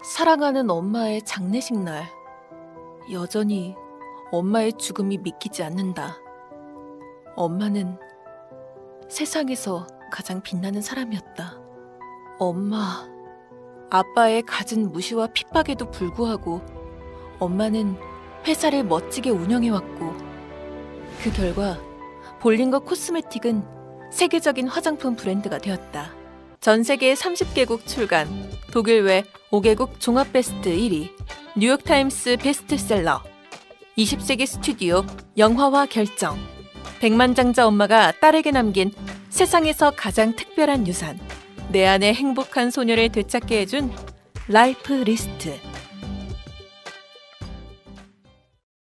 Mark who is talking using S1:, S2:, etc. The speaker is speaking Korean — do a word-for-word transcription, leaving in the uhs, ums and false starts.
S1: 사랑하는 엄마의 장례식 날. 여전히 엄마의 죽음이 믿기지 않는다. 엄마는 세상에서 가장 빛나는 사람이었다. 엄마, 아빠의 갖은 무시와 핍박에도 불구하고 엄마는 회사를 멋지게 운영해왔고, 그 결과 볼링거 코스메틱은 세계적인 화장품 브랜드가 되었다. 전 세계 삼십 개국 출간, 독일 외 오 개국 종합베스트 일 위, 뉴욕타임스 베스트셀러, 이십 세기 스튜디오 영화화 결정, 백만장자 엄마가 딸에게 남긴 세상에서 가장 특별한 유산, 내 안의 행복한 소녀를 되찾게 해준 라이프 리스트.